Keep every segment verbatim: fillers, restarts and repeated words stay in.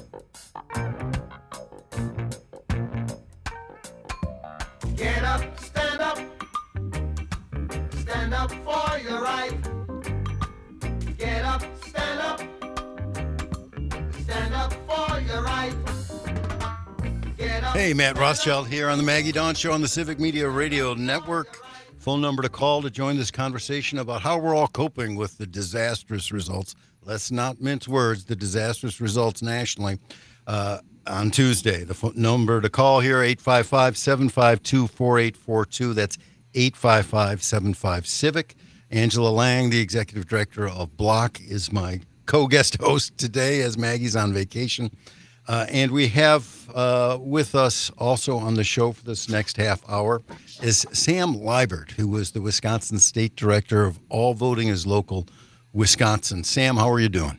Get up, stand up, stand up for your right. Get up, stand up, stand up for your right. Get up, Hey, Matt stand Rothschild up. here on the Maggie Dawn Show on the Civic Media Radio Network. Phone number to call to join this conversation about how we're all coping with the disastrous results. Let's not mince words, the disastrous results nationally uh, on Tuesday. The phone number to call here, eight five five, seven five two, four eight four two. That's eight five five, seven five, CIVIC. Angela Lang, the executive director of Block, is my co-guest host today as Maggie's on vacation. Uh, and we have uh, with us also on the show for this next half hour is Sam Liebert, who was the Wisconsin State Director of All Voting is Local Wisconsin. Sam, how are you doing?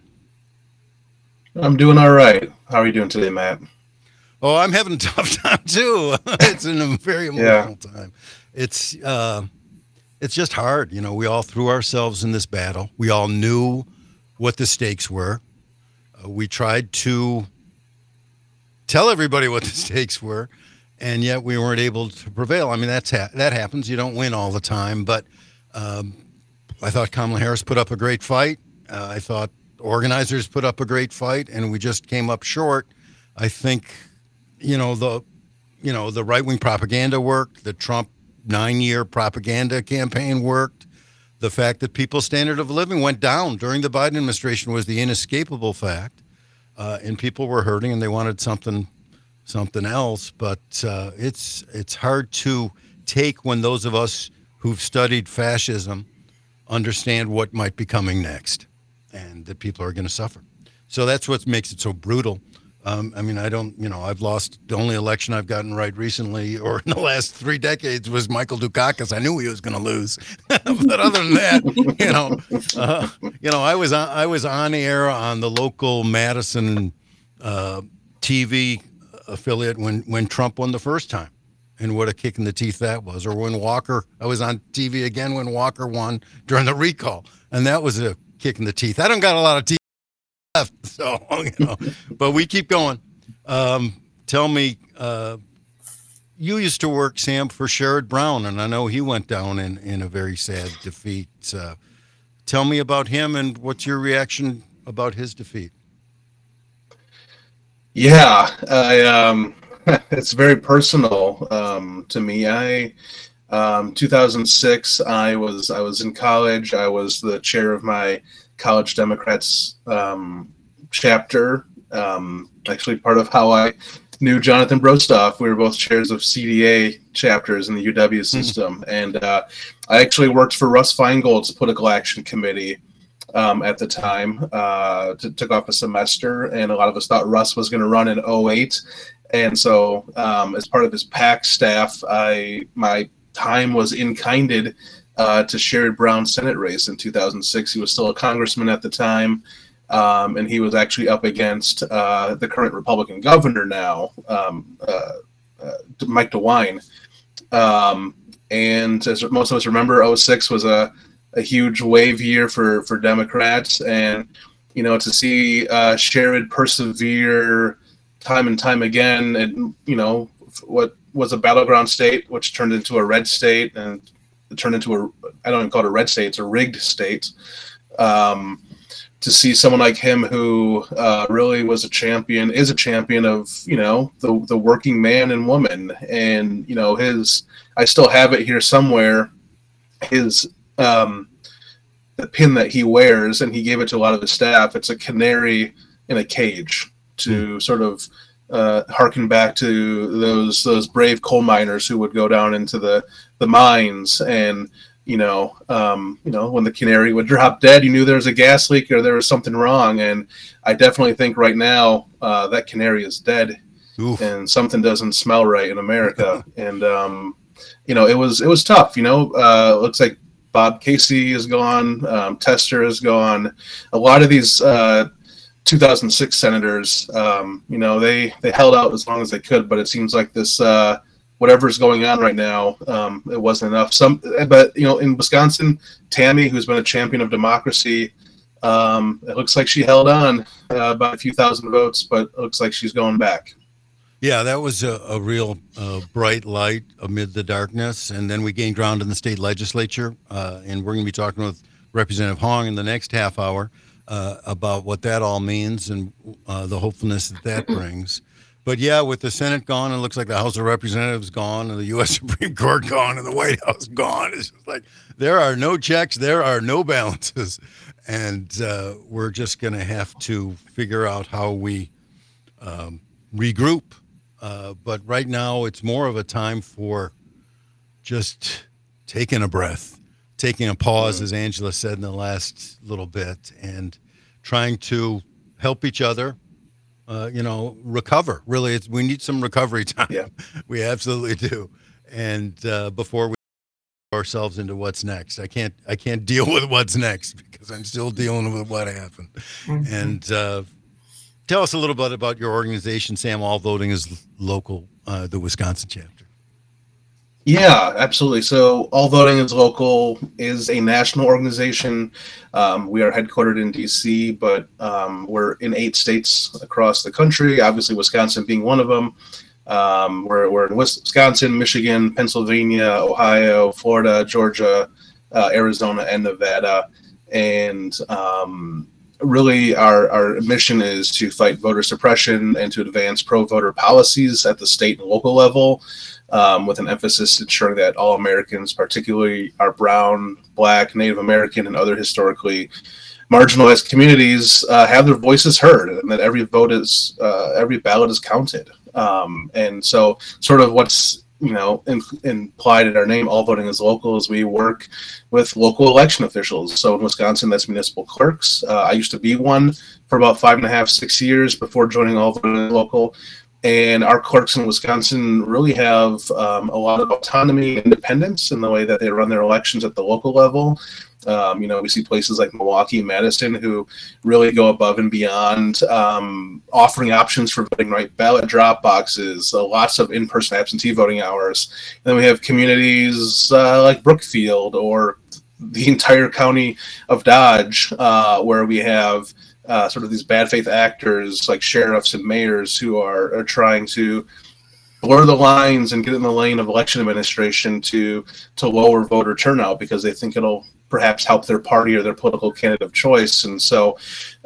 I'm doing all right. How are you doing today, Matt? Oh, I'm having a tough time too. It's in a very emotional yeah. time. It's uh, it's just hard. You know, we all threw ourselves in this battle. We all knew what the stakes were. Uh, we tried to tell everybody what the stakes were, and yet we weren't able to prevail. I mean, that's ha- that happens. You don't win all the time, but um, I thought Kamala Harris put up a great fight. Uh, I thought organizers put up a great fight, and we just came up short. I think, you know, the, you know, the right-wing propaganda worked. The Trump nine-year propaganda campaign worked. The fact that people's standard of living went down during the Biden administration was the inescapable fact. Uh, and people were hurting, and they wanted something, something else. But uh, it's it's hard to take when those of us who've studied fascism understand what might be coming next, and that people are going to suffer. So that's what makes it so brutal. Um, I mean, I don't, you know, I've lost the only election I've gotten right recently, or in the last three decades, was Michael Dukakis. I knew he was going to lose, but other than that, you know, uh, you know, I was on, I was on air on the local Madison uh, T V affiliate when when Trump won the first time, and what a kick in the teeth that was. Or when Walker, I was on T V again when Walker won during the recall, and that was a kick in the teeth. I don't got a lot of teeth left, so, you know, but we keep going. Um, tell me, uh, you used to work, Sam, for Sherrod Brown, and I know he went down in, in a very sad defeat. Uh, tell me about him, and what's your reaction about his defeat? Yeah, I, um, it's very personal um, to me. I, um, two thousand six, I was I was in college. I was the chair of my College Democrats um, chapter. Um, actually, part of how I knew Jonathan Brostoff. We were both chairs of C D A chapters in the U W system, mm-hmm. and uh, I actually worked for Russ Feingold's Political Action Committee um, at the time. Uh, t- took off a semester, and a lot of us thought Russ was going to run in oh eight, and so um, as part of his PAC staff, I my time was in-kinded Uh, to Sherrod Brown's Senate race in two thousand six. He was still a congressman at the time, um, and he was actually up against uh, the current Republican governor now, um, uh, uh, Mike DeWine. Um, and as most of us remember, oh six was a, a huge wave year for, for Democrats. And, you know, to see uh, Sherrod persevere time and time again, and, you know, what was a battleground state, which turned into a red state, and turned into a, I don't even call it a red state, it's a rigged state. Um, to see someone like him who uh, really was a champion, is a champion of, you know, the the working man and woman. And, you know, his, I still have it here somewhere, his, um, the pin that he wears, and he gave it to a lot of his staff. It's a canary in a cage, to sort of uh, harken back to those those brave coal miners who would go down into the, the mines, and you know, um, you know, when the canary would drop dead, you knew there was a gas leak or there was something wrong. And I definitely think right now uh, that canary is dead. Oof. And something doesn't smell right in America. And um, you know, it was it was tough. You know, uh, looks like Bob Casey is gone, um, Tester is gone. A lot of these uh, two thousand six senators, um, you know, they they held out as long as they could, but it seems like this. Uh, Whatever's going on right now, um, it wasn't enough. Some, but you know, in Wisconsin, Tammy, who's been a champion of democracy, Um, it looks like she held on uh, by a few thousand votes, but it looks like she's going back. Yeah, that was a, a real uh, bright light amid the darkness. And then we gained ground in the state legislature. Uh, and we're going to be talking with Representative Hong in the next half hour uh, about what that all means and uh, the hopefulness that that brings. But yeah, with the Senate gone, it looks like the House of Representatives gone, and the U S Supreme Court gone, and the White House gone. It's just like there are no checks, there are no balances. And uh, we're just going to have to figure out how we um, regroup. Uh, but right now, it's more of a time for just taking a breath, taking a pause, as Angela said in the last little bit, and trying to help each other, uh, you know, recover. Really, it's, we need some recovery time. Yeah. We absolutely do. And uh, before we ourselves into what's next, I can't, I can't deal with what's next because I'm still dealing with what happened. Mm-hmm. And uh, tell us a little bit about your organization, Sam. All Voting is Local, uh, the Wisconsin chapter. Yeah, absolutely. So All Voting is Local is a national organization. Um, we are headquartered in D C, but um, we're in eight states across the country, obviously Wisconsin being one of them. Um, we're, we're in Wisconsin, Michigan, Pennsylvania, Ohio, Florida, Georgia, uh, Arizona, and Nevada. And um, really our, our mission is to fight voter suppression and to advance pro-voter policies at the state and local level, um, with an emphasis ensuring that all Americans, particularly our brown, black, Native American, and other historically marginalized communities, uh, have their voices heard, and that every vote is, uh, every ballot is counted. Um, and so sort of what's, you know, in, implied in our name, All Voting is Local, is we work with local election officials. So in Wisconsin, that's municipal clerks. Uh, I used to be one for about five and a half, six years before joining All Voting is Local. And our clerks in Wisconsin really have um, a lot of autonomy and independence in the way that they run their elections at the local level. Um, you know, we see places like Milwaukee, Madison, who really go above and beyond, um, offering options for voting right ballot drop boxes, uh, lots of in-person absentee voting hours. And then we have communities uh, like Brookfield or the entire county of Dodge, uh, where we have uh, sort of these bad faith actors like sheriffs and mayors who are, are trying to blur the lines and get in the lane of election administration to to lower voter turnout because they think it'll perhaps help their party or their political candidate of choice. And so,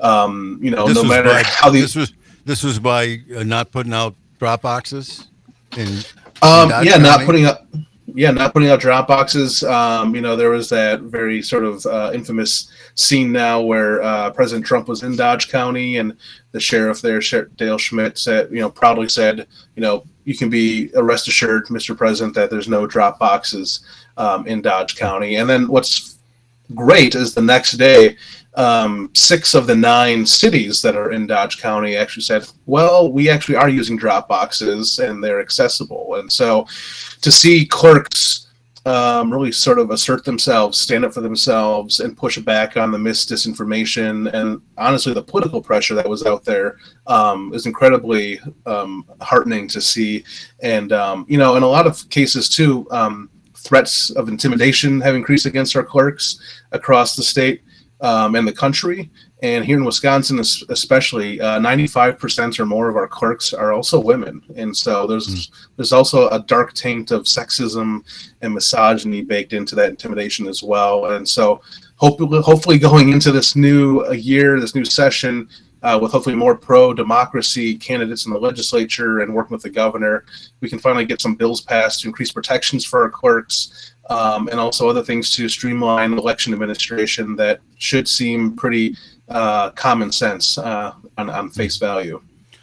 um, you know, this no matter by, how these... This was, this was by uh, not putting out drop boxes? In, um, in yeah, County? not putting up... Yeah, not putting out drop boxes. Um, you know, there was that very sort of uh, infamous scene now where uh, President Trump was in Dodge County and the sheriff there, Dale Schmidt, said, you know, proudly said, you know, you can be rest assured, Mister President, that there's no drop boxes um, in Dodge County. And then what's great is the next day, um, six of the nine cities that are in Dodge County actually said, well, we actually are using drop boxes and they're accessible. And so to see clerks um, really sort of assert themselves, stand up for themselves, and push back on the mis disinformation and honestly the political pressure that was out there um, is incredibly um, heartening to see. And, um, you know, in a lot of cases too, um, threats of intimidation have increased against our clerks across the state um, and the country. And here in Wisconsin, especially, uh, ninety-five percent or more of our clerks are also women. And so there's mm. there's also a dark taint of sexism and misogyny baked into that intimidation as well. And so hopefully, hopefully going into this new year, this new session, uh, with hopefully more pro-democracy candidates in the legislature and working with the governor, we can finally get some bills passed to increase protections for our clerks, um, and also other things to streamline election administration that should seem pretty uh, common sense uh, on, on face value.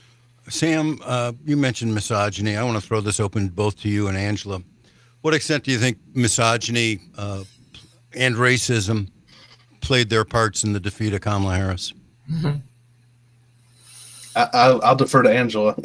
Sam, uh, you mentioned misogyny. I want to throw this open both to you and Angela. What extent do you think misogyny uh, and racism played their parts in the defeat of Kamala Harris? Mm-hmm. I, I'll, I'll defer to Angela.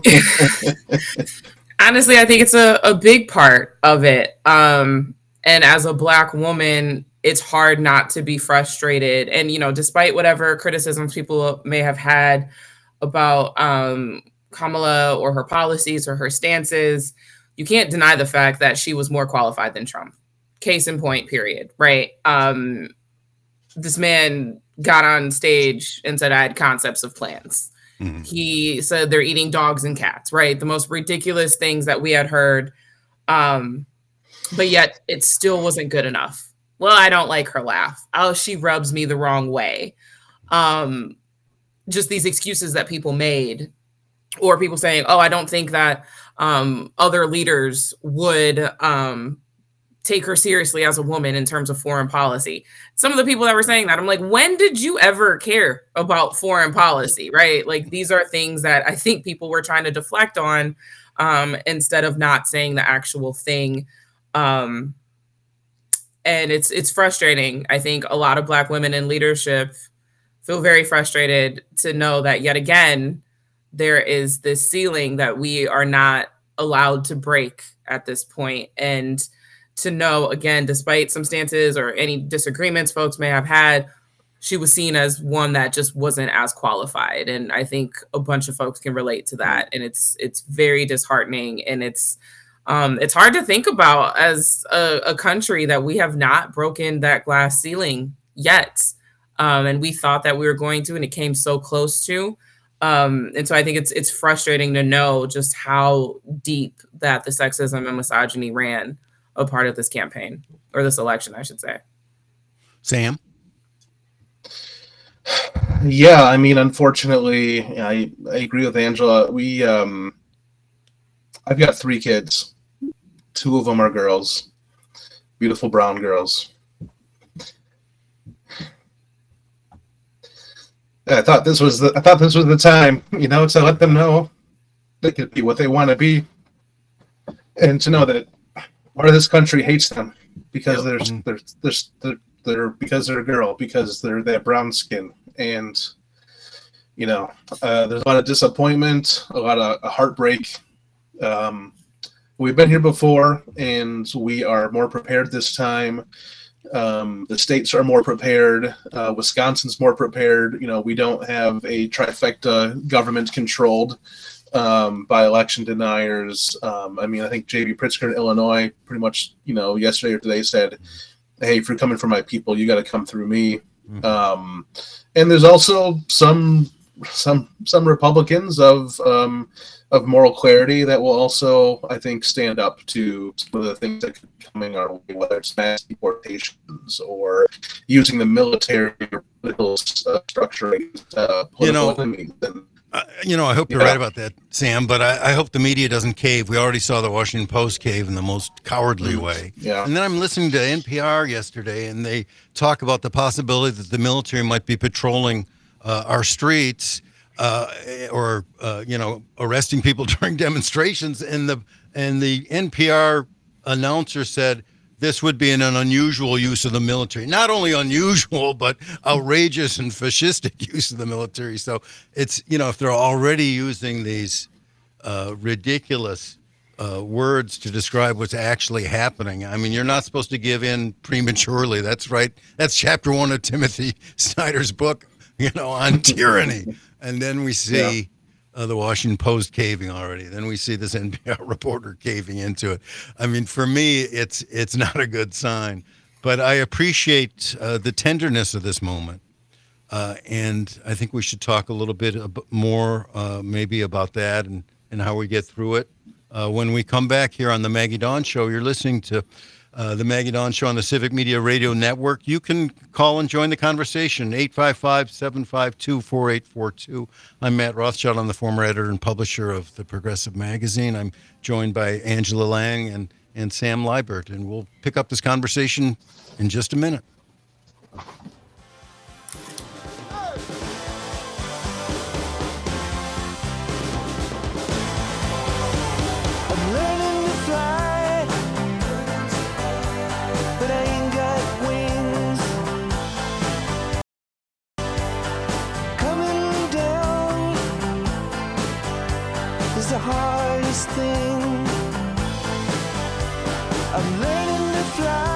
Honestly, I think it's a, a big part of it. Um, and as a Black woman, it's hard not to be frustrated. And, you know, despite whatever criticisms people may have had about um, Kamala or her policies or her stances, you can't deny the fact that she was more qualified than Trump. Case in point, period. Right. Um, this man got on stage and said I had concepts of plants. Mm-hmm. He said they're eating dogs and cats, right? The most ridiculous things that we had heard. Um, but yet it still wasn't good enough. Well, I don't like her laugh. Oh, she rubs me the wrong way. Um, just these excuses that people made, or people saying, oh, I don't think that um, other leaders would um, take her seriously as a woman in terms of foreign policy. Some of the people that were saying that, I'm like, when did you ever care about foreign policy, right? Like, these are things that I think people were trying to deflect on um, instead of not saying the actual thing. Um, and it's it's frustrating. I think a lot of Black women in leadership feel very frustrated to know that yet again, there is this ceiling that we are not allowed to break at this point. And to know, again, despite some stances or any disagreements folks may have had, she was seen as one that just wasn't as qualified. And I think a bunch of folks can relate to that. And it's it's very disheartening. And it's um, it's hard to think about as a, a country that we have not broken that glass ceiling yet. Um, and we thought that we were going to, and it came so close to. Um, and so I think it's it's frustrating to know just how deep that the sexism and misogyny ran a part of this campaign, or this election, I should say. Sam? Yeah, I mean, unfortunately, I, I agree with Angela. We, um, I've got three kids. Two of them are girls, beautiful brown girls. I thought this was the I thought this was the time, you know, to let them know they could be what they want to be, and to know that part of this country hates them because they're they're, they're they're they're because they're a girl, because they're that brown skin, and you know, uh, there's a lot of disappointment, a lot of heartbreak. Um, we've been here before, and we are more prepared this time. Um, the states are more prepared. Uh, Wisconsin's more prepared. You know, we don't have a trifecta government controlled um, by election deniers. Um, I mean, I think J B Pritzker in Illinois pretty much, you know, yesterday or today said, hey, if you're coming for my people, you got to come through me. Mm-hmm. Um, and there's also some some some Republicans of um, of moral clarity that will also, I think, stand up to some of the things that could be coming our way, whether it's mass deportations or using the military or political uh, structure against uh, political you know, enemies. And, uh, you know, I hope you're yeah. right about that, Sam, but I, I hope the media doesn't cave. We already saw the Washington Post cave in the most cowardly mm-hmm. way. Yeah. And then I'm listening to N P R yesterday, and they talk about the possibility that the military might be patrolling uh, our streets Uh, or uh, you know, arresting people during demonstrations, and the and the N P R announcer said this would be an, an unusual use of the military. Not only unusual, but outrageous and fascistic use of the military. So it's, you know, if they're already using these uh, ridiculous uh, words to describe what's actually happening, I mean, you're not supposed to give in prematurely. That's right. That's chapter one of Timothy Snyder's book, you know, on tyranny. And then we see yeah. uh, the Washington Post caving already. Then we see this N P R reporter caving into it. I mean, for me, it's it's not a good sign. But I appreciate uh, the tenderness of this moment. Uh, and I think we should talk a little bit more uh, maybe about that and, and how we get through it. Uh, when we come back here on the Maggie Dawn Show, you're listening to Uh, the Maggie Dawn Show on the Civic Media Radio Network. You can call and join the conversation, eight five five, seven five two, four eight four two. I'm Matt Rothschild. I'm the former editor and publisher of the Progressive Magazine. I'm joined by Angela Lang and, and Sam Liebert, and we'll pick up this conversation in just a minute. The hardest thing, I'm learning to fly.